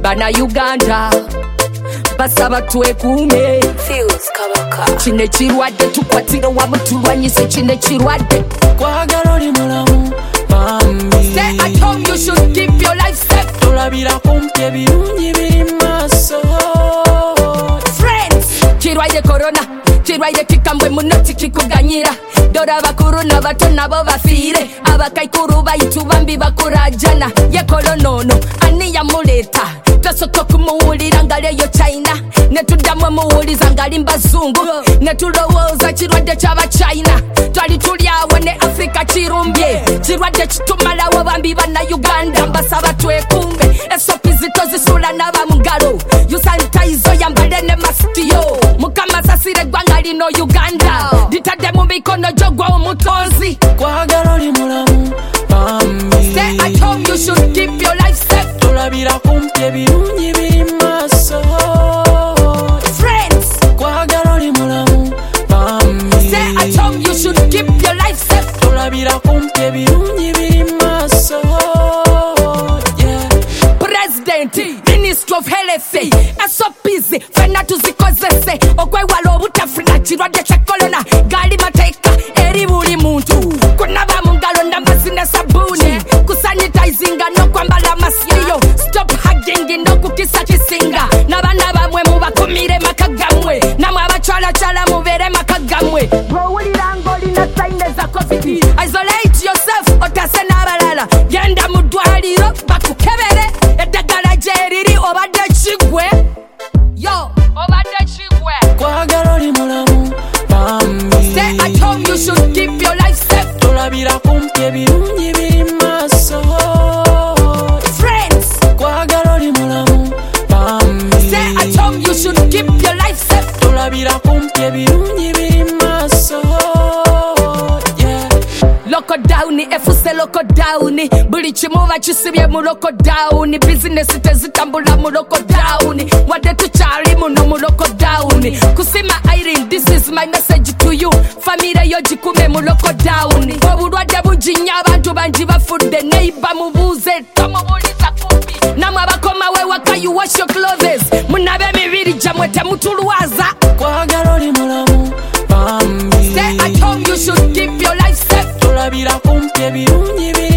bana Uganda basaba twekuume kino ekirwadde tukwatire wamu tulwanyise kino ekirwadde kwagala oli mulamu bambi stay at home you should keep your life safe tolabira kumpi ebirungi biri maaso friends kirwaire corona kirwaire kikambwe muno tikikuganyira dora bakuru n'abato nabo bafiire abakaikuru bayitu bambi bakurajana ye kolonono ani yamuleeta tosoko kumuwulira ngaleyo China netuddamu muwuliza ngali mbazungu netulowooza kirwadde ky'abachina twali tulyawo ne Afrika kirumbye kirwadde kitumalawo bambi banna Uganda mbasaba twekumbe esopi zito zisula n'abamugalo yusanitizo yambale ne maskiyo mukama sasire eggwanga lino Uganda ditadde mu mikono gyogwa omutonzi kwagala oli mulamu bambi stay at home you should keep your life safe tolabira kumpi ebirungi biri maaso friends kwagala oli mulamu bambi stay at home you should keep your life safe tolabira kumpi ebirungi biri maaso President Ministry of Health SOPs fena tuzikozese okwewala obutafuna kirwadde kya corona gali mateeka eri buli muntu kunaba mu ngalo n'amazzi ne sabuni kusanitizinga n'okwambala masiyo stop hugging n'okukisa kisinga n'abaana bamwe mubakumire maka gammwe namwe abakyalakyala mubeere maka gammwe bw'owulira ng'olina sayine za covid isolate yourself otase n'abalala genda mu ddwaliro bakukebere eddagala gyeriri obadde kigwe yo obadde kigwe kwagala oli mulamu bambi stay at home you should keep your life safe tolabira kumpi ebirungi biri maaso friends kwagala oli mulamu bambi stay at home you should keep your life safe tolabira kumpi ebirungi biri maaso lockdown efuse lockdown buli kimu bakisibye mu lockdown business tezitambula mu lockdown wadde tukyali muno mu lockdown kusima Irene this is my message to you family yo gikume mu lockdown obulwadde bujinya abantu bangi bafudde neighbor mubuuze tomubuuliza kumpi namwe abakoma wewaka you wash your clothes munabe emibiri gyamwe temutulwaza kwagala oli mulamu bambi stay at home you should keep your life safe tolabira kumpi ebirungi biri